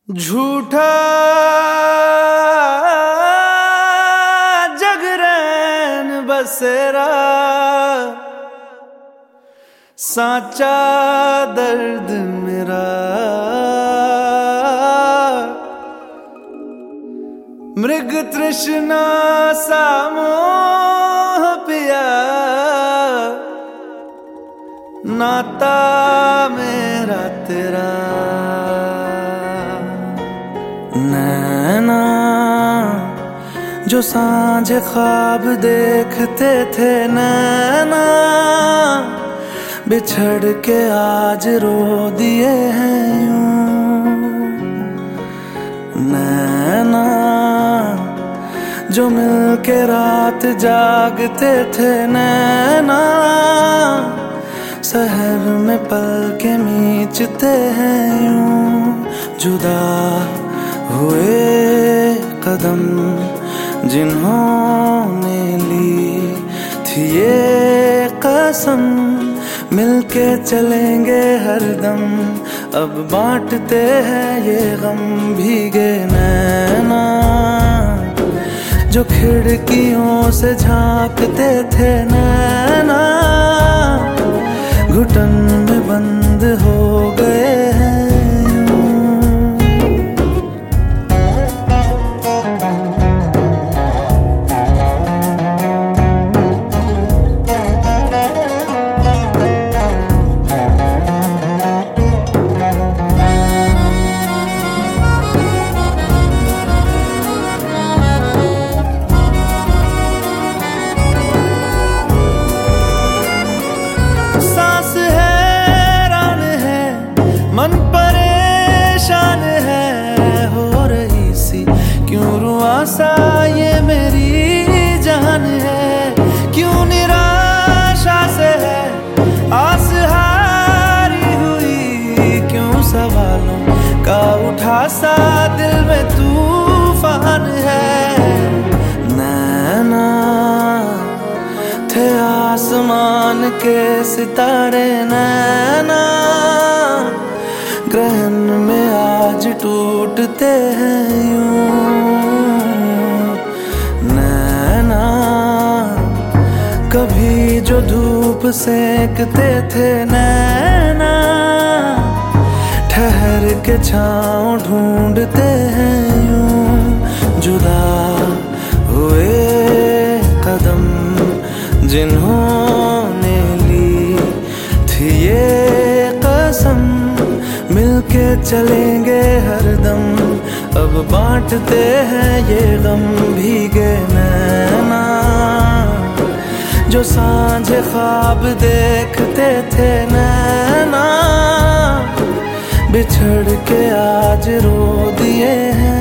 झूठा जगरैन बसेरा, साचा दर्द मेरा। मृग तृष्णा सा मोह पिया, नाता मेरा तेरा। नैना जो सांझ ख्वाब देखते थे, नैना बिछड़ के आज रो दिए हैं यूं। नैना जो मिल के रात जागते थे, नैना शहर में पल के मीचते हैं यूं। जुदा हुए कदम जिन्होंने ली थी ये कसम, मिलके चलेंगे हरदम। अब बांटते हैं ये गम। भीगे नैना जो खिड़कियों से झांकते थे, नैना घुटन में बंद हो गए हैं। मन परेशान है हो रही सी, क्यों रुआसा ये मेरी जान है। क्यों निराशा से है आस हारी हुई, क्यों सवालों का उठा सा दिल में तूफान है। नैना थे आसमान के सितारे, नैना ग्रहण में आज टूटते हैं यूं। नैना कभी जो धूप सेकते थे, नैना ठहर के छाँव ढूंढते हैं यूं। जुदा हुए कदम जिन्होंने ली थी ये कसम, मिलके चलेंगे हरदम। अब बांटते हैं ये गम। भीगे नैना जो सांझ ख्वाब देखते थे, नैना बिछड़ के आज रो दिए हैं।